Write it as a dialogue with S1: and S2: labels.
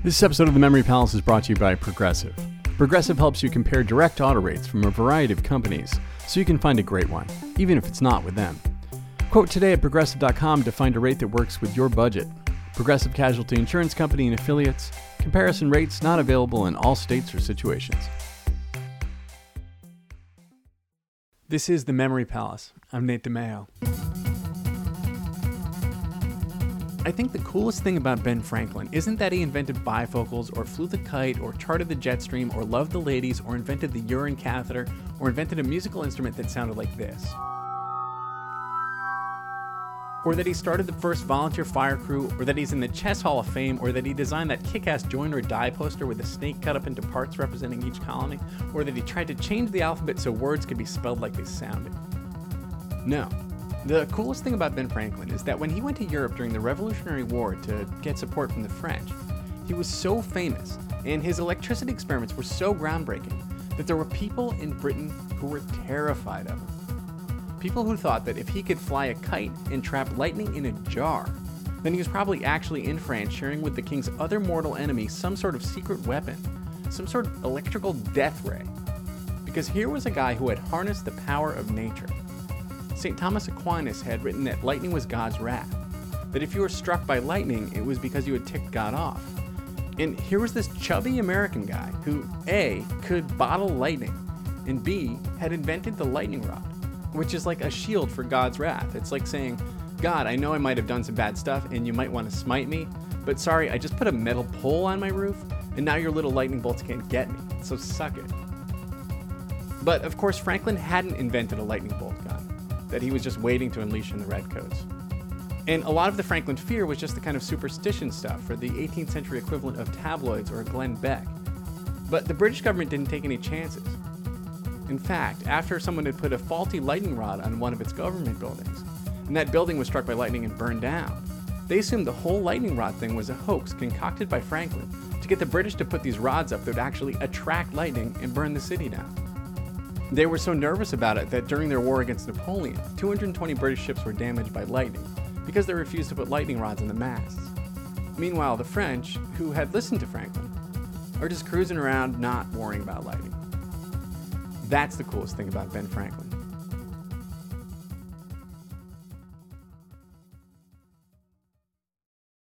S1: This episode of the Memory Palace is brought to you by Progressive. Progressive helps you compare direct auto rates from a variety of companies so you can find a great one, even if it's not with them. Quote today at Progressive.com to find a rate that works with your budget. Progressive Casualty Insurance Company and Affiliates. Comparison rates not available in all states or situations. This is the Memory Palace. I'm Nate DeMeo. I think the coolest thing about Ben Franklin isn't that he invented bifocals, or flew the kite, or charted the jet stream, or loved the ladies, or invented the urine catheter, or invented a musical instrument that sounded like this. Or that he started the first volunteer fire crew, or that he's in the Chess Hall of Fame, or that he designed that kick-ass join or die poster with a snake cut up into parts representing each colony, or that he tried to change the alphabet so words could be spelled like they sounded. No. The coolest thing about Ben Franklin is that when he went to Europe during the Revolutionary War to get support from the French, he was so famous and his electricity experiments were so groundbreaking that there were people in Britain who were terrified of him. People who thought that if he could fly a kite and trap lightning in a jar, then he was probably actually in France sharing with the king's other mortal enemy some sort of secret weapon, some sort of electrical death ray. Because here was a guy who had harnessed the power of nature. St. Thomas Aquinas had written that lightning was God's wrath, that if you were struck by lightning, it was because you had ticked God off. And here was this chubby American guy who, A, could bottle lightning, and B, had invented the lightning rod, which is like a shield for God's wrath. It's like saying, God, I know I might have done some bad stuff, and you might want to smite me, but sorry, I just put a metal pole on my roof, and now your little lightning bolts can't get me, so suck it. But of course, Franklin hadn't invented a lightning bolt gun that he was just waiting to unleash in the redcoats. And a lot of the Franklin fear was just the kind of superstition stuff for the 18th century equivalent of tabloids or a Glenn Beck. But the British government didn't take any chances. In fact, after someone had put a faulty lightning rod on one of its government buildings, and that building was struck by lightning and burned down, they assumed the whole lightning rod thing was a hoax concocted by Franklin to get the British to put these rods up that would actually attract lightning and burn the city down. They were so nervous about it that during their war against Napoleon, 220 British ships were damaged by lightning because they refused to put lightning rods in the masts. Meanwhile, the French, who had listened to Franklin, are just cruising around not worrying about lightning. That's the coolest thing about Ben Franklin.